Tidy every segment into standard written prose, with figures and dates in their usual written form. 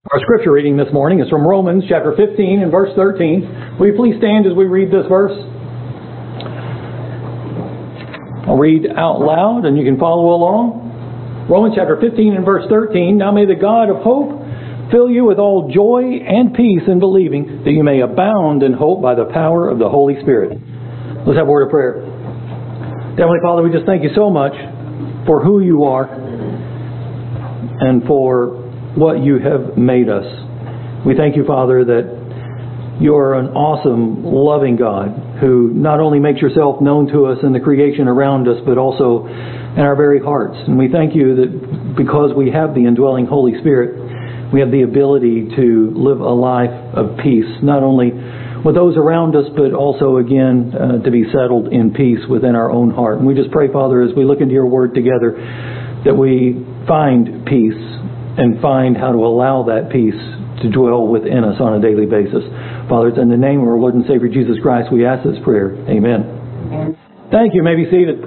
Our scripture reading this morning is from Romans chapter 15 and verse 13. Will you please stand as we read this verse? I'll read out loud and you can follow along. Romans chapter 15 and verse 13. Now may the God of hope fill you with all joy and peace in believing, that you may abound in hope by the power of the Holy Spirit. Let's have a word of prayer. Heavenly Father, we just thank you so much for who you are and for what you have made us. We thank you, Father, that you are an awesome, loving God who not only makes yourself known to us in the creation around us, but also in our very hearts. And we thank you that because we have the indwelling Holy Spirit, we have the ability to live a life of peace, not only with those around us, but also, again, to be settled in peace within our own heart. And we just pray, Father, as we look into your word together, that we find peace and find how to allow that peace to dwell within us on a daily basis. Father, it's in the name of our Lord and Savior Jesus Christ we ask this prayer. Amen. Thank you. You may be seated.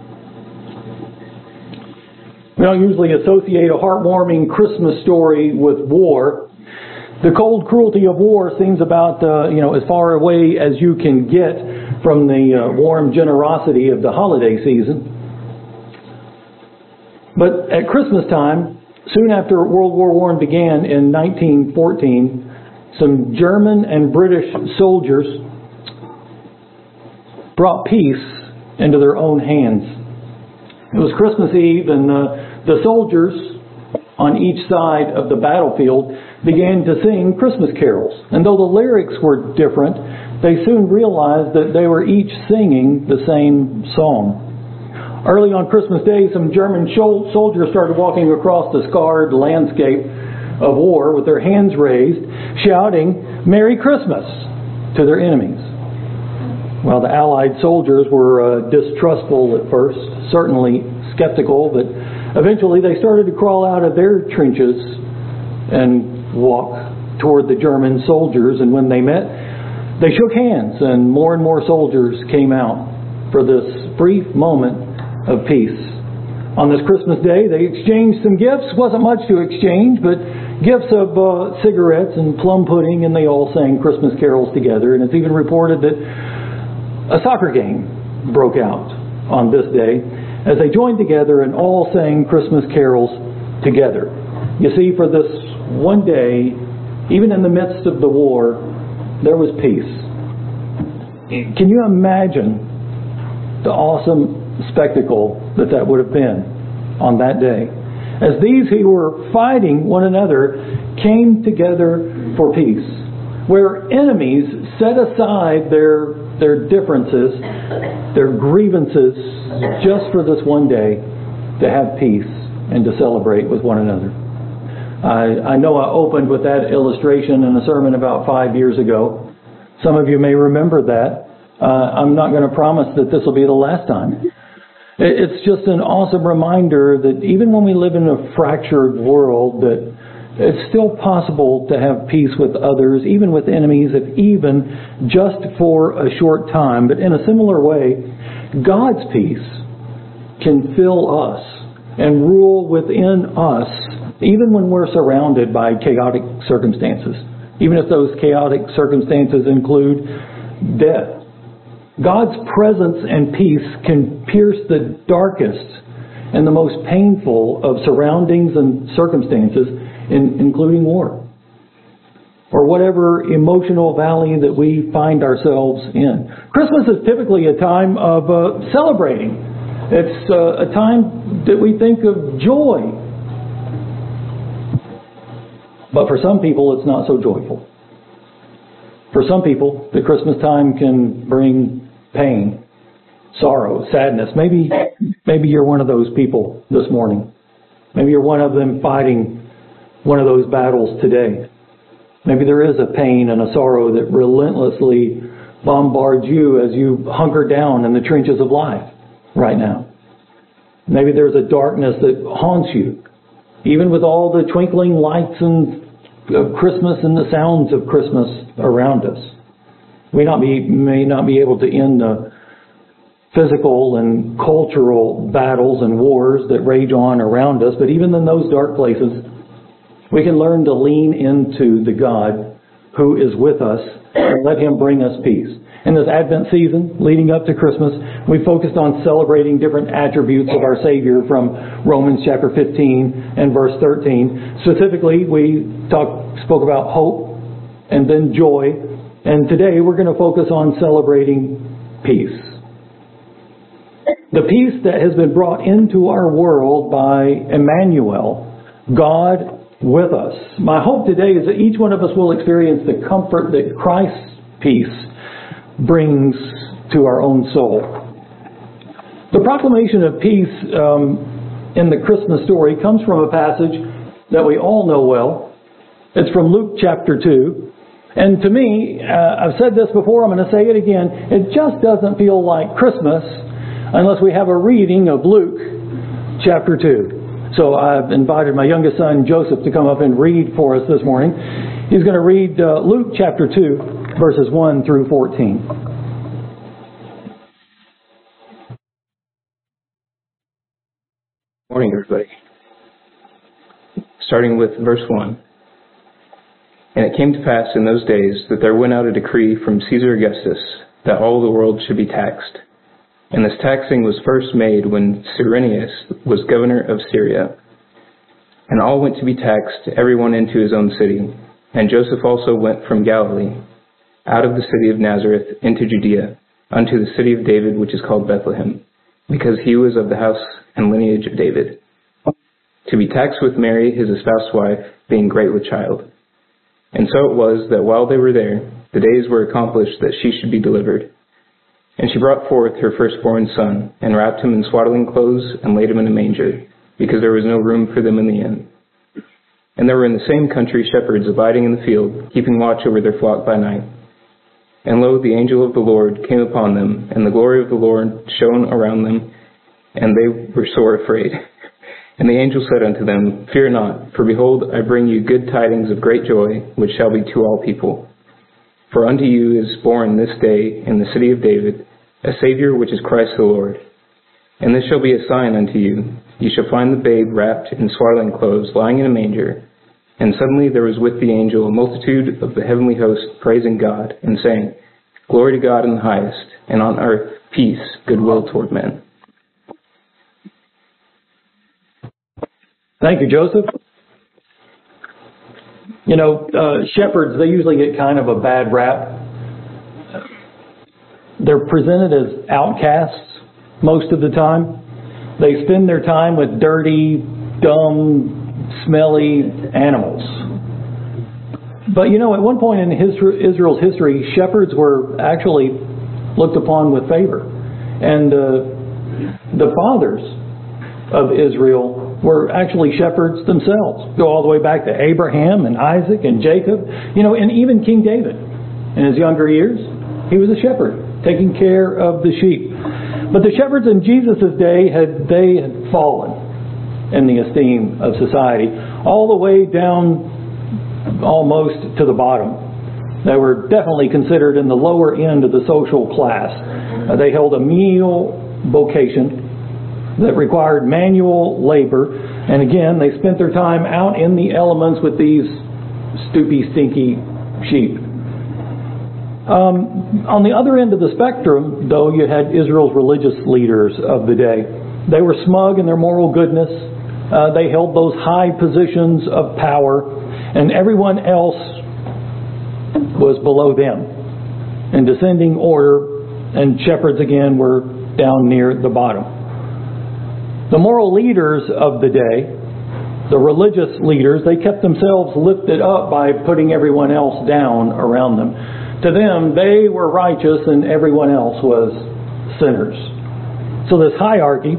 We don't usually associate a heartwarming Christmas story with war. The cold cruelty of war seems about as far away as you can get from the warm generosity of the holiday season. But at Christmas time, soon after World War I began in 1914, some German and British soldiers brought peace into their own hands. It was Christmas Eve, and the soldiers on each side of the battlefield began to sing Christmas carols. And though the lyrics were different, they soon realized that they were each singing the same song. Early on Christmas Day, some German soldiers started walking across the scarred landscape of war with their hands raised, shouting, "Merry Christmas," to their enemies. Well, the Allied soldiers were distrustful at first, certainly skeptical, but eventually they started to crawl out of their trenches and walk toward the German soldiers. And when they met, they shook hands, and more soldiers came out for this brief moment of peace. On this Christmas Day, they exchanged some gifts. Wasn't much to exchange, but gifts of cigarettes and plum pudding, and they all sang Christmas carols together. And it's even reported that a soccer game broke out on this day as they joined together and all sang Christmas carols together. You see, for this one day, even in the midst of the war, there was peace. Can you imagine the awesome spectacle that would have been on that day, as these who were fighting one another came together for peace, where enemies set aside their differences, their grievances, just for this one day to have peace and to celebrate with one another. I know I opened with that illustration in a sermon about 5 years ago. Some of you may remember that. I'm not going to promise that this will be the last time. It's just an awesome reminder that even when we live in a fractured world, that it's still possible to have peace with others, even with enemies, if even just for a short time. But in a similar way, God's peace can fill us and rule within us, even when we're surrounded by chaotic circumstances, even if those chaotic circumstances include death. God's presence and peace can pierce the darkest and the most painful of surroundings and circumstances, including war, or whatever emotional valley that we find ourselves in. Christmas is typically a time of celebrating. It's a time that we think of joy. But for some people, it's not so joyful. For some people, the Christmas time can bring pain, sorrow, sadness. Maybe you're one of those people this morning. Maybe you're one of them fighting one of those battles today. Maybe there is a pain and a sorrow that relentlessly bombards you as you hunker down in the trenches of life right now. Maybe there's a darkness that haunts you, even with all the twinkling lights of Christmas and the sounds of Christmas around us. We may not be able to end the physical and cultural battles and wars that rage on around us, but even in those dark places, We can learn to lean into the God who is with us and let Him bring us peace. In this Advent season, leading up to Christmas, we focused on celebrating different attributes of our Savior from Romans chapter 15 and verse 13. Specifically, we spoke about hope and then joy. And today we're going to focus on celebrating peace. The peace that has been brought into our world by Emmanuel, God with us. My hope today is that each one of us will experience the comfort that Christ's peace brings to our own soul. The proclamation of peace in the Christmas story comes from a passage that we all know well. It's from Luke chapter 2. And to me, I've said this before, I'm going to say it again, it just doesn't feel like Christmas unless we have a reading of Luke chapter 2. So I've invited my youngest son, Joseph, to come up and read for us this morning. He's going to read Luke chapter 2, verses 1 through 14. Morning, everybody. Starting with verse 1. And it came to pass in those days that there went out a decree from Caesar Augustus that all the world should be taxed. And this taxing was first made when Cyrenius was governor of Syria. And all went to be taxed, everyone into his own city. And Joseph also went from Galilee, out of the city of Nazareth, into Judea, unto the city of David, which is called Bethlehem, because he was of the house and lineage of David, to be taxed with Mary, his espoused wife, being great with child. And so it was that while they were there, the days were accomplished that she should be delivered. And she brought forth her firstborn son, and wrapped him in swaddling clothes, and laid him in a manger, because there was no room for them in the inn. And there were in the same country shepherds abiding in the field, keeping watch over their flock by night. And lo, the angel of the Lord came upon them, and the glory of the Lord shone around them, and they were sore afraid. And the angel said unto them, Fear not, for behold, I bring you good tidings of great joy, which shall be to all people. For unto you is born this day in the city of David a Savior, which is Christ the Lord. And this shall be a sign unto you. You shall find the babe wrapped in swaddling clothes, lying in a manger. And suddenly there was with the angel a multitude of the heavenly host, praising God, and saying, Glory to God in the highest, and on earth peace, goodwill toward men. Thank you, Joseph. You know, shepherds, they usually get kind of a bad rap. They're presented as outcasts most of the time. They spend their time with dirty, dumb, smelly animals. But you know, at one point in Israel's history, shepherds were actually looked upon with favor. And the fathers of Israel were actually shepherds themselves. Go all the way back to Abraham and Isaac and Jacob. You know, and even King David. In his younger years, he was a shepherd, taking care of the sheep. But the shepherds in Jesus' day had fallen in the esteem of society, all the way down almost to the bottom. They were definitely considered in the lower end of the social class. They held a menial vocation that required manual labor, and again, they spent their time out in the elements with these stoopy, stinky sheep. On the other end of the spectrum, though, you had Israel's religious leaders of the day. They were smug in their moral goodness. They held those high positions of power, and everyone else was below them in descending order, and shepherds again were down near the bottom. The moral leaders of the day, the religious leaders, they kept themselves lifted up by putting everyone else down around them. To them, they were righteous and everyone else was sinners. So in this hierarchy,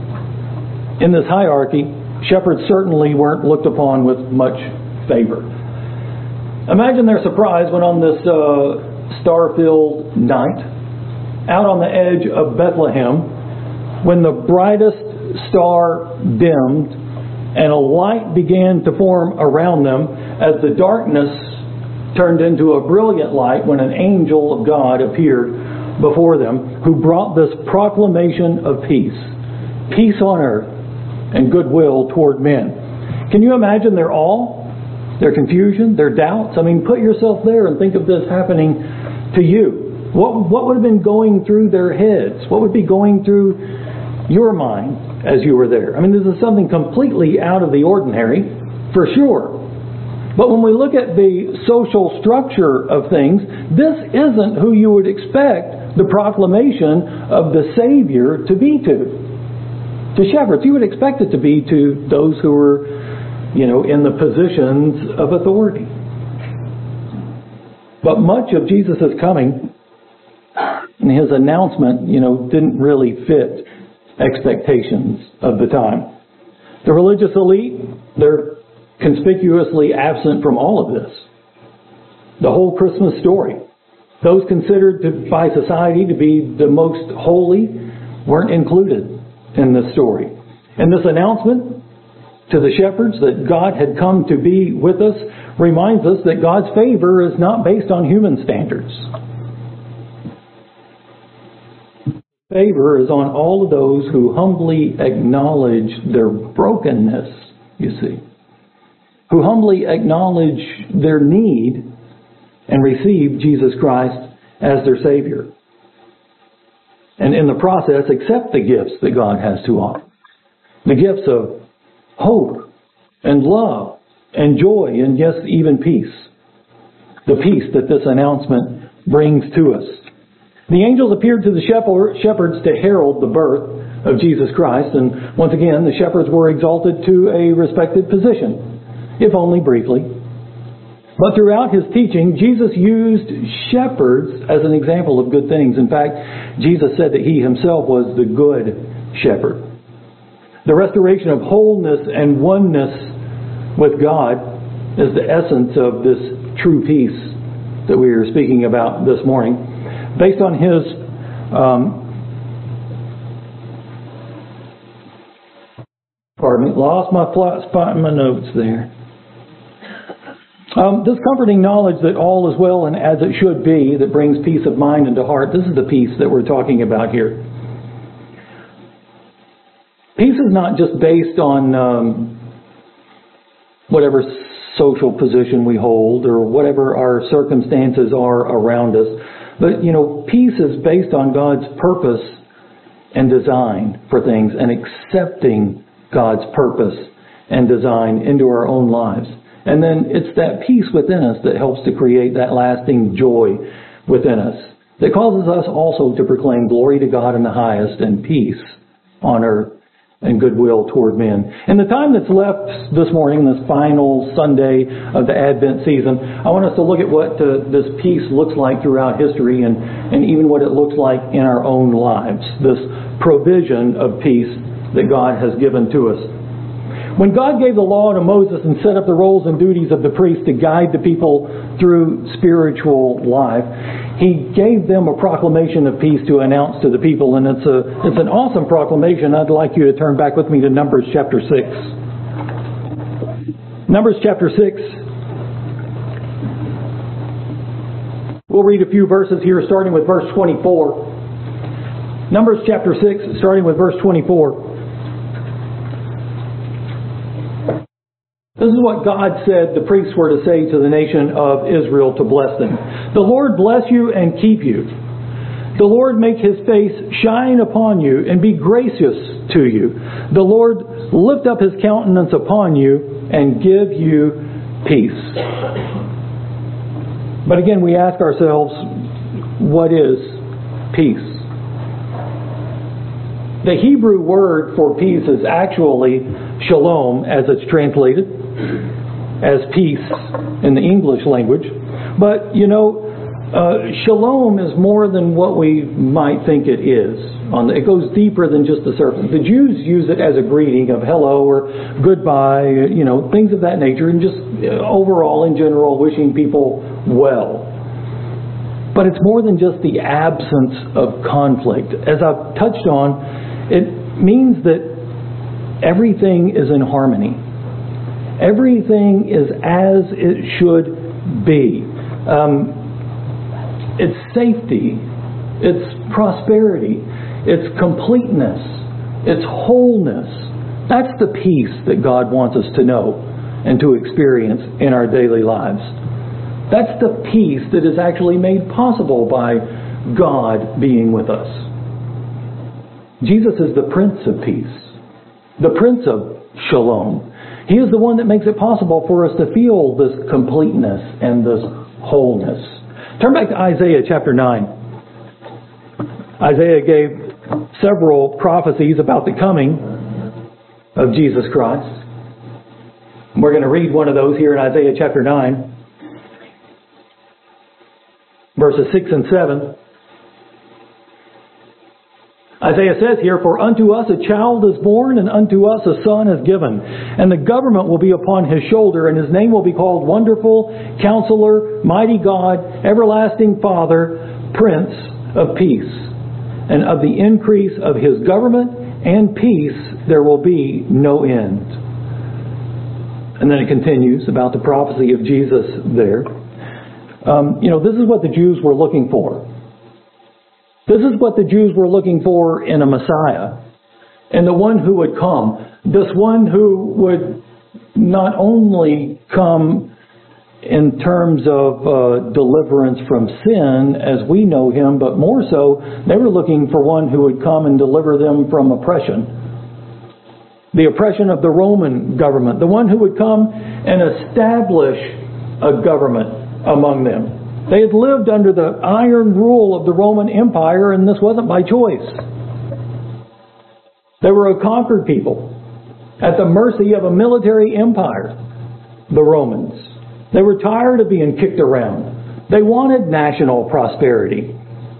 shepherds certainly weren't looked upon with much favor. Imagine their surprise when on this star-filled night, out on the edge of Bethlehem, when the brightest star dimmed and a light began to form around them as the darkness turned into a brilliant light when an angel of God appeared before them who brought this proclamation of peace. Peace on earth and goodwill toward men. Can you imagine their awe their confusion, their doubts. I mean, put yourself there and think of this happening to you. What would have been going through their heads? What would be going through your mind as you were there? I mean, this is something completely out of the ordinary, for sure. But when we look at the social structure of things, this isn't who you would expect the proclamation of the Savior to be to. To shepherds, you would expect it to be to those who were, in the positions of authority. But much of Jesus' coming and His announcement, didn't really fit expectations of the time. The religious elite, they're conspicuously absent from all of this. The whole Christmas story. Those considered by society to be the most holy weren't included in this story. And this announcement to the shepherds that God had come to be with us reminds us that God's favor is not based on human standards. Favor is on all of those who humbly acknowledge their brokenness, you see. Who humbly acknowledge their need and receive Jesus Christ as their Savior. And in the process, accept the gifts that God has to offer. The gifts of hope and love and joy and yes, even peace. The peace that this announcement brings to us. The angels appeared to the shepherds to herald the birth of Jesus Christ. And once again, the shepherds were exalted to a respected position, if only briefly. But throughout His teaching, Jesus used shepherds as an example of good things. In fact, Jesus said that He Himself was the good shepherd. The restoration of wholeness and oneness with God is the essence of this true peace that we are speaking about this morning. Based on His lost my spot in my notes there. This comforting knowledge that all is well and as it should be, that brings peace of mind into heart, this is the peace that we're talking about here. Peace is not just based on whatever social position we hold or whatever our circumstances are around us. But, peace is based on God's purpose and design for things and accepting God's purpose and design into our own lives. And then it's that peace within us that helps to create that lasting joy within us that causes us also to proclaim glory to God in the highest and peace on earth and goodwill toward men. In the time that's left this morning, this final Sunday of the Advent season, I want us to look at what this peace looks like throughout history and even what it looks like in our own lives. This provision of peace that God has given to us. When God gave the law to Moses and set up the roles and duties of the priest to guide the people through spiritual life, He gave them a proclamation of peace to announce to the people. And it's an awesome proclamation. I'd like you to turn back with me to Numbers chapter 6. Numbers chapter 6. We'll read a few verses here starting with verse 24. Numbers chapter 6 starting with verse 24. This is what God said the priests were to say to the nation of Israel to bless them. The Lord bless you and keep you. The Lord make His face shine upon you and be gracious to you. The Lord lift up His countenance upon you and give you peace. But again, we ask ourselves, what is peace? The Hebrew word for peace is actually shalom, as it's translated as peace in the English language. But, shalom is more than what we might think it is. It goes deeper than just the surface. The Jews use it as a greeting of hello or goodbye, things of that nature, and just overall, in general, wishing people well. But it's more than just the absence of conflict. As I've touched on, it means that everything is in harmony. Everything is as it should be. It's safety. It's prosperity. It's completeness. It's wholeness. That's the peace that God wants us to know and to experience in our daily lives. That's the peace that is actually made possible by God being with us. Jesus is the Prince of Peace, the Prince of Shalom. He is the one that makes it possible for us to feel this completeness and this wholeness. Turn back to Isaiah chapter 9. Isaiah gave several prophecies about the coming of Jesus Christ. We're going to read one of those here in Isaiah chapter 9, verses 6 and 7. Isaiah says here, "For unto us a child is born, and unto us a son is given. And the government will be upon his shoulder, and his name will be called Wonderful, Counselor, Mighty God, Everlasting Father, Prince of Peace. And of the increase of his government and peace there will be no end." And then it continues about the prophecy of Jesus there. This is what the Jews were looking for. This is what the Jews were looking for in a Messiah. And the one who would come. This one who would not only come in terms of deliverance from sin as we know him, but more so, they were looking for one who would come and deliver them from oppression. The oppression of the Roman government. The one who would come and establish a government among them. They had lived under the iron rule of the Roman Empire, and this wasn't by choice. They were a conquered people at the mercy of a military empire, the Romans. They were tired of being kicked around. They wanted national prosperity.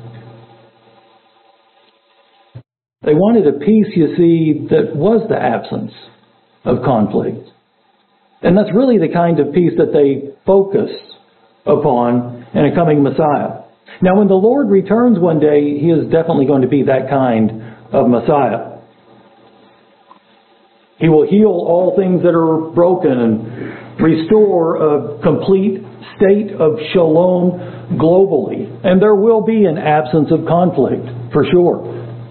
They wanted a peace, you see, that was the absence of conflict. And that's really the kind of peace that they focused upon in a coming Messiah. Now, when the Lord returns one day, He is definitely going to be that kind of Messiah. He will heal all things that are broken and restore a complete state of shalom globally. And there will be an absence of conflict, for sure.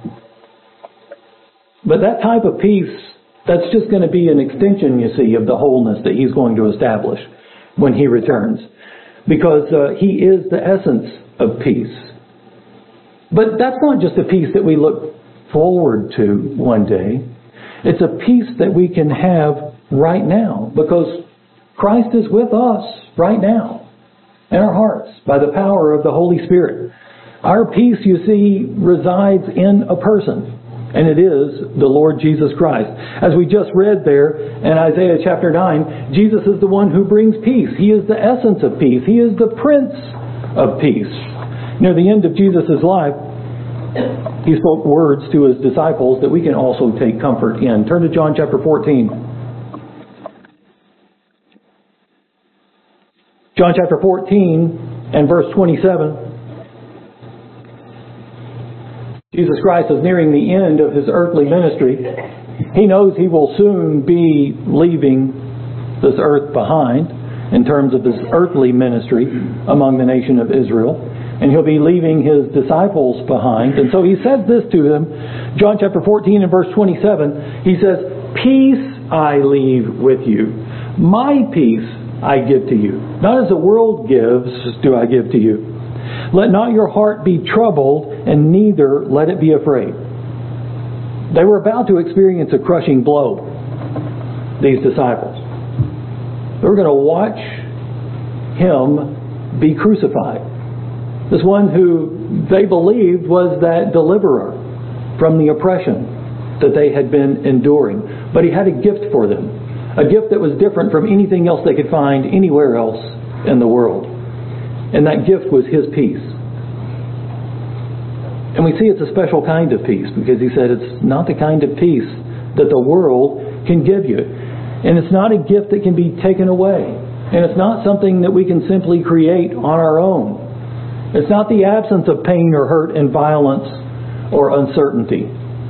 But that type of peace, that's just going to be an extension, you see, of the wholeness that He's going to establish when He returns. Because He is the essence of peace. But that's not just a peace that we look forward to one day. It's a peace that we can have right now. Because Christ is with us right now in our hearts by the power of the Holy Spirit. Our peace, you see, resides in a person. And it is the Lord Jesus Christ. As we just read there in Isaiah chapter 9, Jesus is the one who brings peace. He is the essence of peace. He is the Prince of Peace. Near the end of Jesus' life, He spoke words to His disciples that we can also take comfort in. Turn to John chapter 14. John chapter 14 and verse 27. Jesus Christ is nearing the end of His earthly ministry. He knows He will soon be leaving this earth behind in terms of His earthly ministry among the nation of Israel. And He'll be leaving His disciples behind. And so He says this to them. John chapter 14 and verse 27. He says, "Peace I leave with you. My peace I give to you. Not as the world gives do I give to you. Let not your heart be troubled, and neither let it be afraid." They were about to experience a crushing blow, these disciples. They were going to watch Him be crucified. This one who they believed was that deliverer from the oppression that they had been enduring. But He had a gift for them. A gift that was different from anything else they could find anywhere else in the world. And that gift was His peace. And we see it's a special kind of peace because He said it's not the kind of peace that the world can give you. And it's not a gift that can be taken away. And it's not something that we can simply create on our own. It's not the absence of pain or hurt and violence or uncertainty.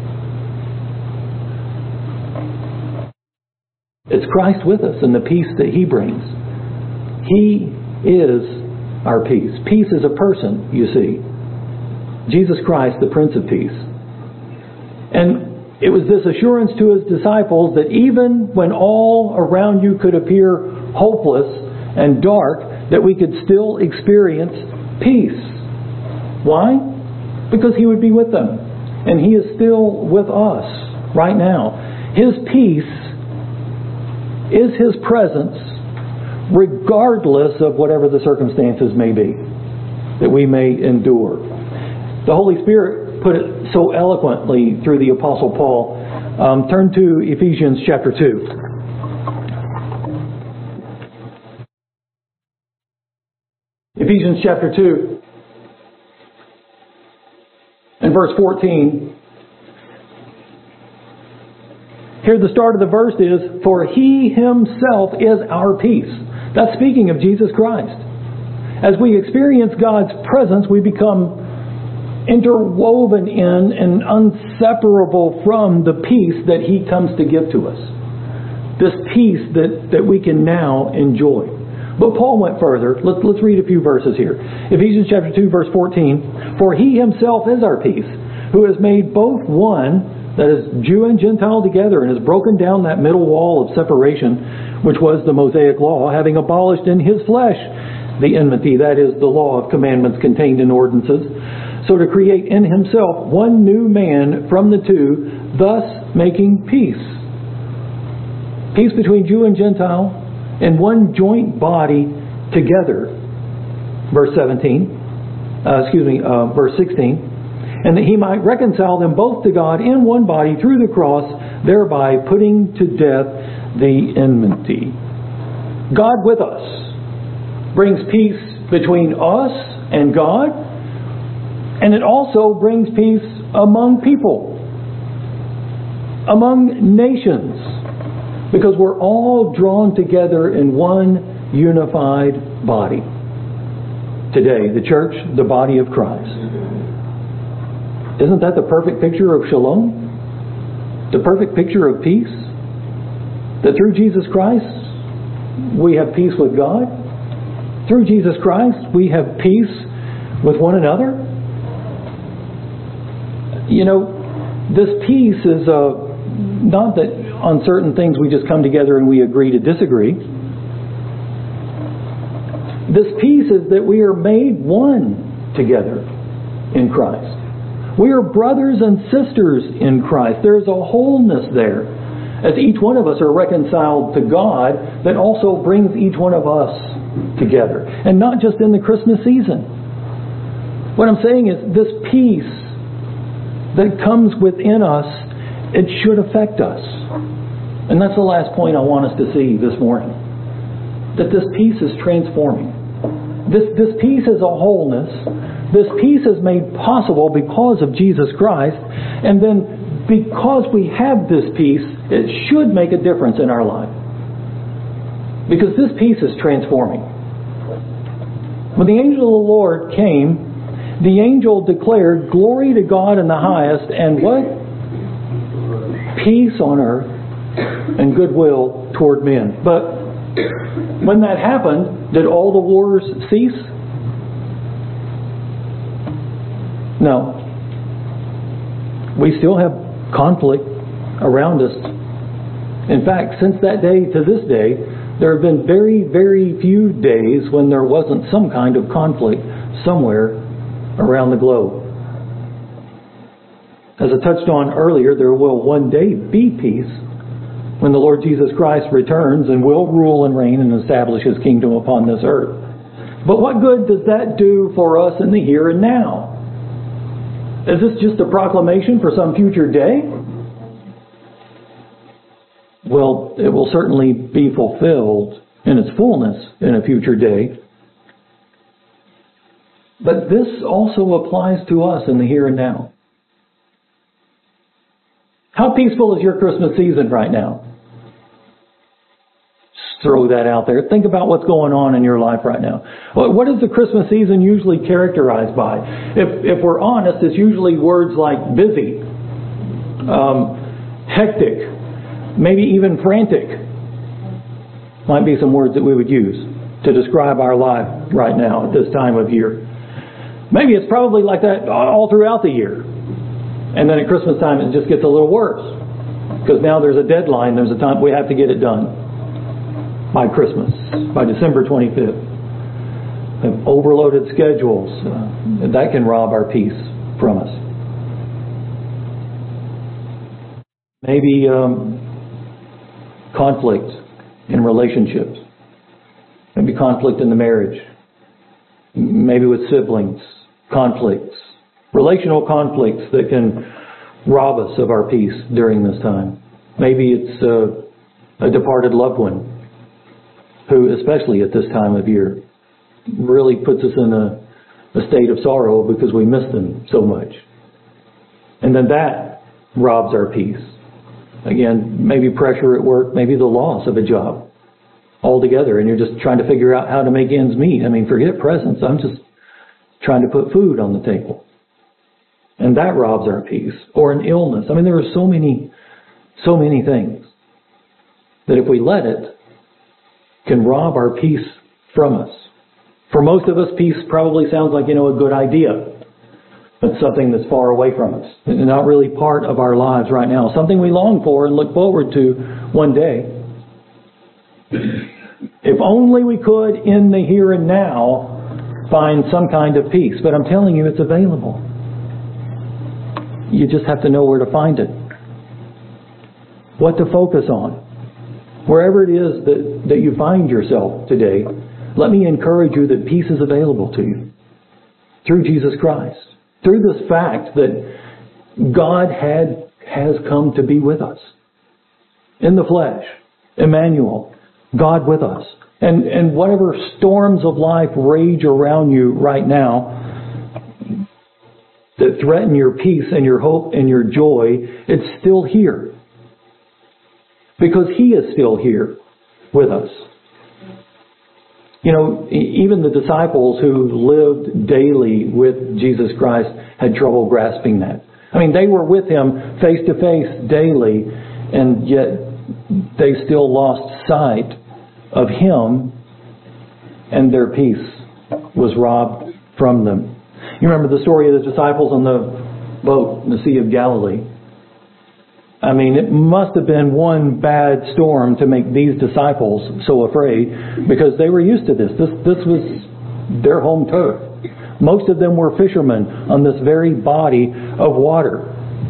It's Christ with us and the peace that He brings. He is our peace. Peace is a person, you see. Jesus Christ, the Prince of Peace. And It was this assurance to His disciples that even when all around you could appear hopeless and dark, that we could still experience peace. Why? Because He would be with them. And He is still with us right now. His peace is His presence, regardless of whatever the circumstances may be that we may endure. The Holy Spirit put it so eloquently through the Apostle Paul. Turn to Ephesians chapter 2. Ephesians chapter 2 and verse 14. Here the start of the verse is, "For He Himself is our peace." That's speaking of Jesus Christ. As we experience God's presence, we become interwoven in and inseparable from the peace that He comes to give to us. This peace that we can now enjoy. But Paul went further. Let's read a few verses here. Ephesians chapter 2, verse 14. "For He Himself is our peace, who has made both one," that is, Jew and Gentile together, "and has broken down that middle wall of separation, which was the Mosaic law, having abolished in His flesh the enmity," that is, the law of commandments contained in ordinances, "so to create in Himself one new man from the two, thus making peace." Peace between Jew and Gentile, and one joint body together. Verse 16. "And that He might reconcile them both to God in one body through the cross, thereby putting to death the enmity." God with us brings peace between us and God, and it also brings peace among people, among nations, because we're all drawn together in one unified body. Today, the church, the body of Christ. Isn't that the perfect picture of shalom? The perfect picture of peace? That through Jesus Christ, we have peace with God. Through Jesus Christ, we have peace with one another. You know, this peace is not that on certain things we just come together and we agree to disagree. This peace is that we are made one together in Christ. We are brothers and sisters in Christ. There's a wholeness there. As each one of us are reconciled to God, that also brings each one of us together. And not just in the Christmas season. What I'm saying is this peace that comes within us, it should affect us. And that's the last point I want us to see this morning. That this peace is transforming. This peace is a wholeness. This peace is made possible because of Jesus Christ. And then because we have this peace, it should make a difference in our life. Because this peace is transforming. When the angel of the Lord came, the angel declared, "Glory to God in the highest," and what? Peace on earth and goodwill toward men. But when that happened, did all the wars cease? No. We still have conflict around us. In fact, since that day to this day, there have been very, very few days when there wasn't some kind of conflict somewhere around the globe. As I touched on earlier, there will one day be peace when the Lord Jesus Christ returns and will rule and reign and establish His kingdom upon this earth. But what good does that do for us in the here and now? Is this just a proclamation for some future day? Well, it will certainly be fulfilled in its fullness in a future day. But this also applies to us in the here and now. How peaceful is your Christmas season right now? Just throw that out there. Think about what's going on in your life right now. What is the Christmas season usually characterized by? If we're honest, it's usually words like busy, hectic, maybe even frantic. Might be some words that we would use to describe our life right now at this time of year. Maybe it's probably like that all throughout the year. And then at Christmas time it just gets a little worse. Because now there's a deadline, there's a time we have to get it done by Christmas, by December 25th. Overloaded schedules, that can rob our peace from us. Maybe conflict in relationships. Maybe conflict in the marriage. Maybe with siblings. Conflicts. Relational conflicts that can rob us of our peace during this time. Maybe it's a departed loved one who, especially at this time of year, really puts us in a state of sorrow because we miss them so much. And then that robs our peace. Again, maybe pressure at work, maybe the loss of a job altogether, and you're just trying to figure out how to make ends meet. I mean, forget presents. I'm just trying to put food on the table. And that robs our peace. Or an illness. I mean, there are so many things that if we let it, can rob our peace from us. For most of us, peace probably sounds like, a good idea. But something that's far away from us. And not really part of our lives right now. Something we long for and look forward to one day. If only we could, in the here and now, find some kind of peace. But I'm telling you, it's available. You just have to know where to find it. What to focus on. Wherever it is that you find yourself today, let me encourage you that peace is available to you. Through Jesus Christ. Through this fact that God has come to be with us. In the flesh. Emmanuel. God with us. And whatever storms of life rage around you right now that threaten your peace and your hope and your joy, it's still here. Because He is still here with us. Even the disciples who lived daily with Jesus Christ had trouble grasping that. I mean, they were with Him face to face daily, and yet they still lost sight of Him, and their peace was robbed from them. You remember the story of the disciples on the boat in the Sea of Galilee. I mean, it must have been one bad storm to make these disciples so afraid, because they were used to this. This was their home turf. Most of them were fishermen on this very body of water.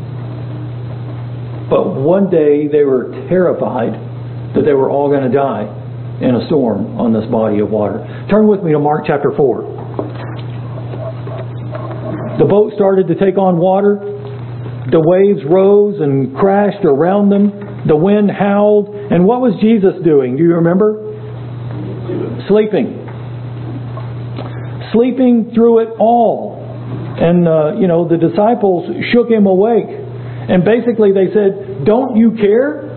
But one day they were terrified that they were all going to die in a storm on this body of water. Turn with me to Mark chapter 4. The boat started to take on water. The waves rose and crashed around them. The wind howled. And what was Jesus doing? Do you remember? Sleeping. Sleeping through it all. And, the disciples shook Him awake. And basically they said, "Don't you care?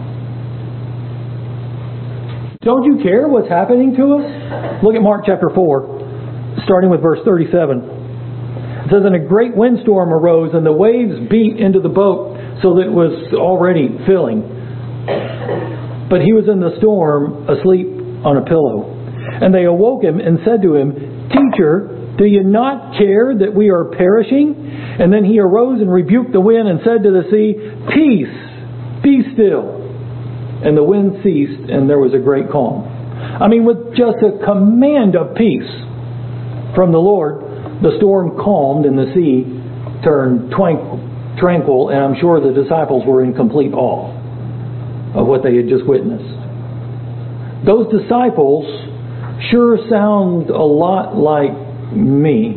Don't you care what's happening to us?" Look at Mark chapter 4, starting with verse 37. It says, "And a great windstorm arose, and the waves beat into the boat, so that it was already filling. But He was in the storm, asleep on a pillow. And they awoke Him and said to Him, 'Teacher, do you not care that we are perishing?' And then He arose and rebuked the wind and said to the sea, 'Peace, be still.' And the wind ceased, and there was a great calm." I mean, with just a command of peace from the Lord, the storm calmed and the sea turned tranquil, and I'm sure the disciples were in complete awe of what they had just witnessed. Those disciples sure sound a lot like me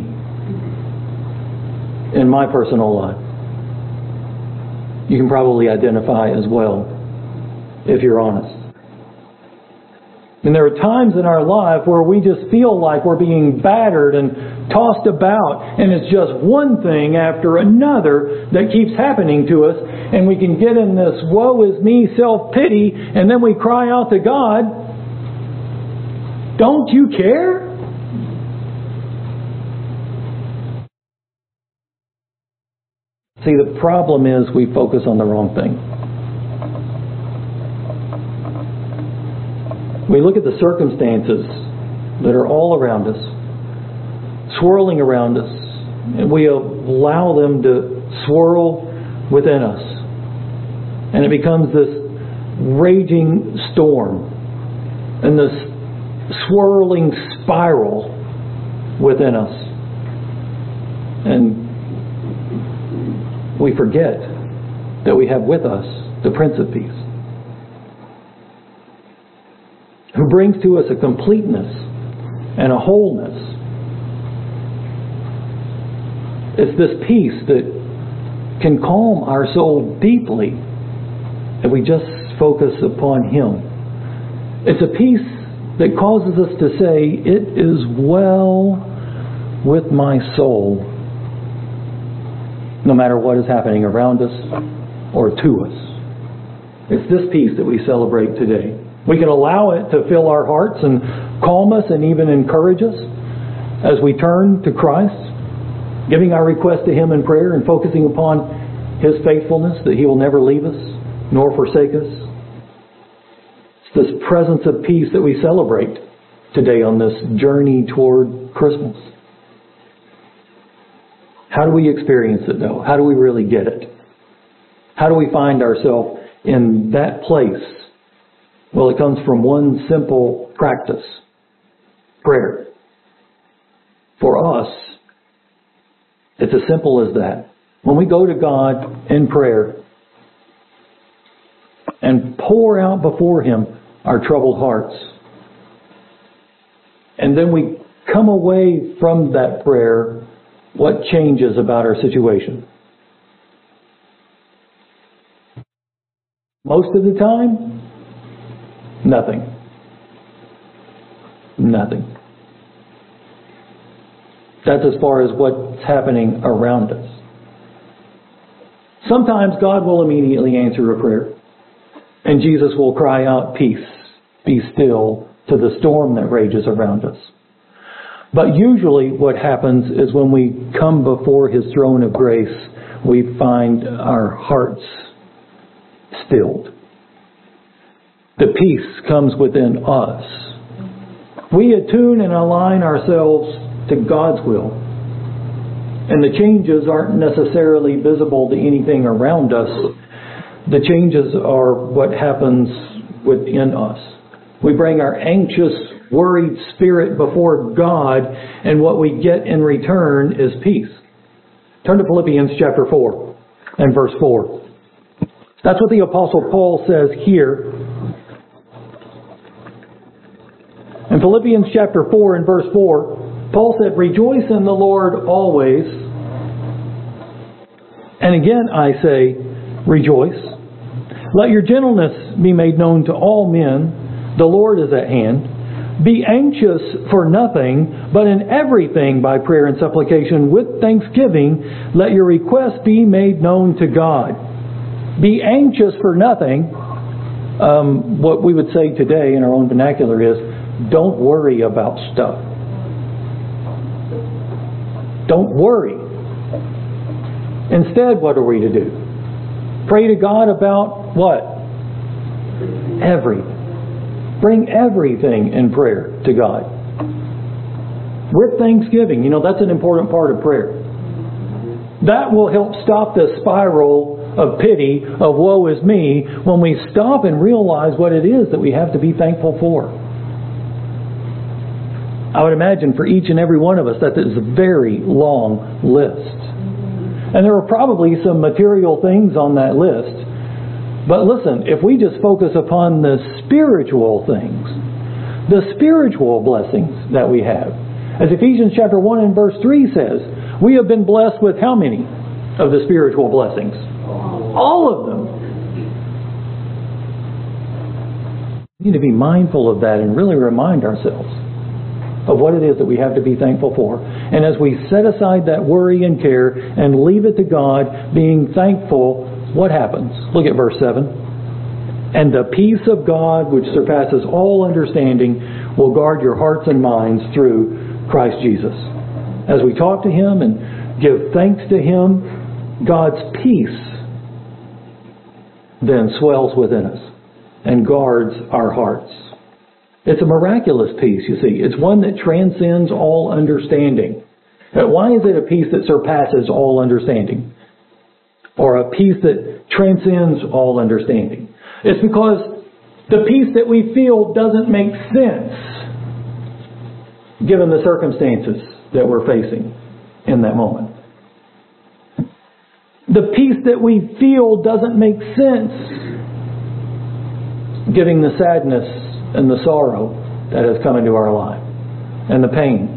in my personal life. You can probably identify as well, if you're honest. And there are times in our life where we just feel like we're being battered and tossed about, and it's just one thing after another that keeps happening to us, and we can get in this woe is me self-pity, and then we cry out to God, "Don't you care?" See, the problem is we focus on the wrong thing. We look at the circumstances that are all around us, swirling around us, and we allow them to swirl within us. And it becomes this raging storm and this swirling spiral within us. And we forget that we have with us the Prince of Peace, who brings to us a completeness and a wholeness. It's this peace that can calm our soul deeply if we just focus upon Him. It's a peace that causes us to say, "It is well with my soul," no matter what is happening around us or to us. It's this peace that we celebrate today. We can allow it to fill our hearts and calm us and even encourage us as we turn to Christ, giving our request to Him in prayer and focusing upon His faithfulness, that He will never leave us nor forsake us. It's this presence of peace that we celebrate today on this journey toward Christmas. How do we experience it, though? How do we really get it? How do we find ourselves in that place? Well, it comes from one simple practice: prayer. For us, it's as simple as that. When we go to God in prayer and pour out before Him our troubled hearts, and then we come away from that prayer, what changes about our situation? Most of the time, nothing. Nothing. That's as far as what's happening around us. Sometimes God will immediately answer a prayer, and Jesus will cry out, "Peace, be still," to the storm that rages around us. But usually what happens is when we come before His throne of grace, we find our hearts stilled. The peace comes within us. We attune and align ourselves to God's will. And the changes aren't necessarily visible to anything around us. The changes are what happens within us. We bring our anxious, worried spirit before God, and what we get in return is peace. Turn to Philippians chapter 4 and verse 4. That's what the Apostle Paul says here. In Philippians chapter 4 and verse 4, Paul said, "Rejoice in the Lord always. And again I say, rejoice. Let your gentleness be made known to all men. The Lord is at hand. Be anxious for nothing, but in everything by prayer and supplication with thanksgiving, let your requests be made known to God." Be anxious for nothing. What we would say today in our own vernacular is, don't worry about stuff. Don't worry. Instead, what are we to do? Pray to God about what? Everything. Bring everything in prayer to God. With thanksgiving. You know, that's an important part of prayer. That will help stop the spiral of pity, of woe is me, when we stop and realize what it is that we have to be thankful for. I would imagine for each and every one of us that is a very long list. And there are probably some material things on that list. But listen, if we just focus upon the spiritual things, the spiritual blessings that we have, as Ephesians chapter 1 and verse 3 says, we have been blessed with how many of the spiritual blessings? All of them. We need to be mindful of that and really remind ourselves of what it is that we have to be thankful for. And as we set aside that worry and care and leave it to God, being thankful, what happens? Look at verse 7. "And the peace of God, which surpasses all understanding, will guard your hearts and minds through Christ Jesus." As we talk to Him and give thanks to Him, God's peace then swells within us and guards our hearts. It's a miraculous peace, you see. It's one that transcends all understanding. Why is it a peace that surpasses all understanding? Or a peace that transcends all understanding? It's because the peace that we feel doesn't make sense given the circumstances that we're facing in that moment. The peace that we feel doesn't make sense given the sadness and the sorrow that has come into our life and the pain.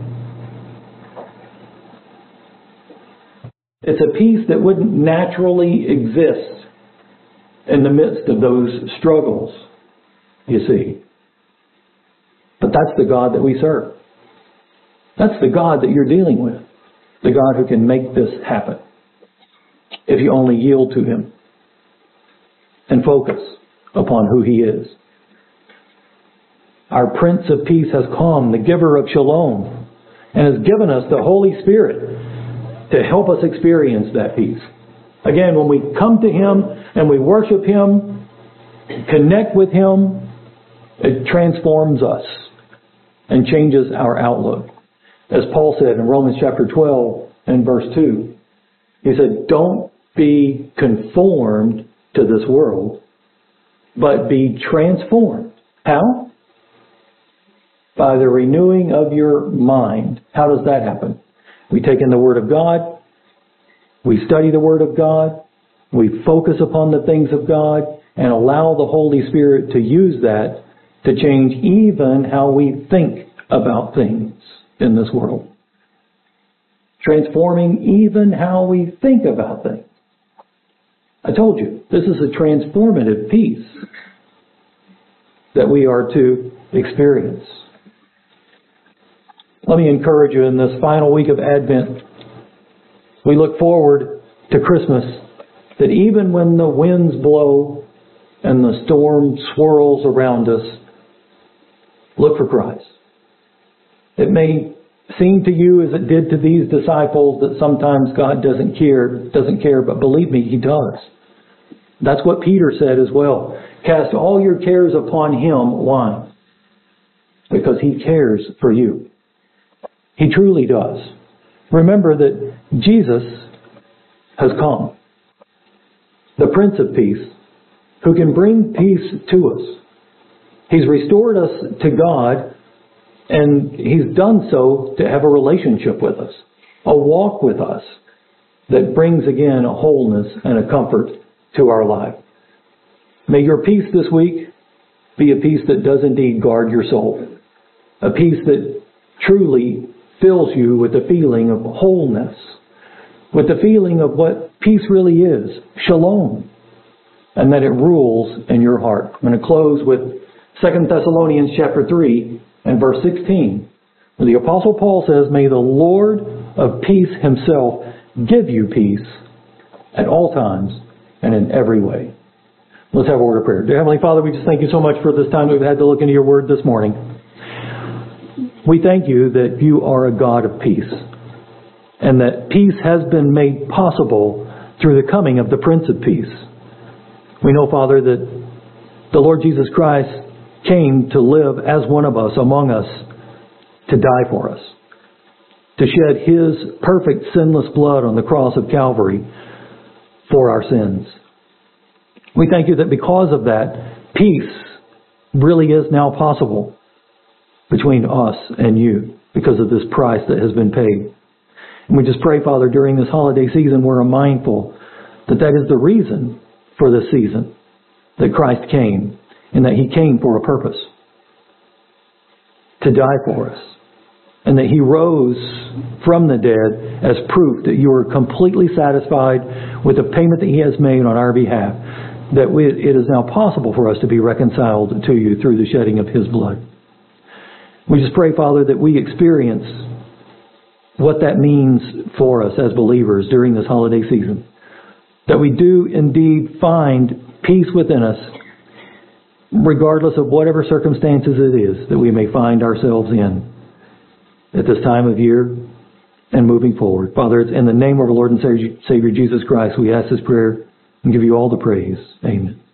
It's a peace that wouldn't naturally exist in the midst of those struggles, you see. But that's the God that we serve. That's the God that you're dealing with. The God who can make this happen. If you only yield to Him and focus upon who He is. Our Prince of Peace has come, the giver of shalom, and has given us the Holy Spirit to help us experience that peace. Again, when we come to Him and we worship Him, connect with Him, it transforms us and changes our outlook. As Paul said in Romans chapter 12 and verse 2, he said, don't be conformed to this world, but be transformed. How? By the renewing of your mind. How does that happen? We take in the Word of God, we study the Word of God, we focus upon the things of God, and allow the Holy Spirit to use that to change even how we think about things in this world. Transforming even how we think about things. I told you, this is a transformative peace that we are to experience. Let me encourage you in this final week of Advent, we look forward to Christmas, that even when the winds blow and the storm swirls around us, look for Christ. It may seem to you as it did to these disciples that sometimes God doesn't care, but believe me, He does. That's what Peter said as well. Cast all your cares upon Him. Why? Because He cares for you. He truly does. Remember that Jesus has come. The Prince of Peace, who can bring peace to us. He's restored us to God, and He's done so to have a relationship with us, a walk with us that brings again a wholeness and a comfort to our life. May your peace this week be a peace that does indeed guard your soul. A peace that truly fills you with the feeling of wholeness, with the feeling of what peace really is, shalom, and that it rules in your heart. I'm going to close with 2 Thessalonians chapter 3 and verse 16. Where the Apostle Paul says, may the Lord of peace Himself give you peace at all times and in every way. Let's have a word of prayer. Dear Heavenly Father, we just thank You so much for this time we've had to look into Your Word this morning. We thank You that You are a God of peace, and that peace has been made possible through the coming of the Prince of Peace. We know, Father, that the Lord Jesus Christ came to live as one of us, among us, to die for us, to shed His perfect sinless blood on the cross of Calvary for our sins. We thank You that because of that, peace really is now possible between us and You because of this price that has been paid. And we just pray, Father, during this holiday season, we're mindful that that is the reason for this season, that Christ came, and that He came for a purpose, to die for us, and that He rose from the dead as proof that You are completely satisfied with the payment that He has made on our behalf, that it is now possible for us to be reconciled to You through the shedding of His blood. We just pray, Father, that we experience what that means for us as believers during this holiday season. That we do indeed find peace within us, regardless of whatever circumstances it is that we may find ourselves in at this time of year and moving forward. Father, it's in the name of our Lord and Savior Jesus Christ we ask this prayer and give You all the praise. Amen.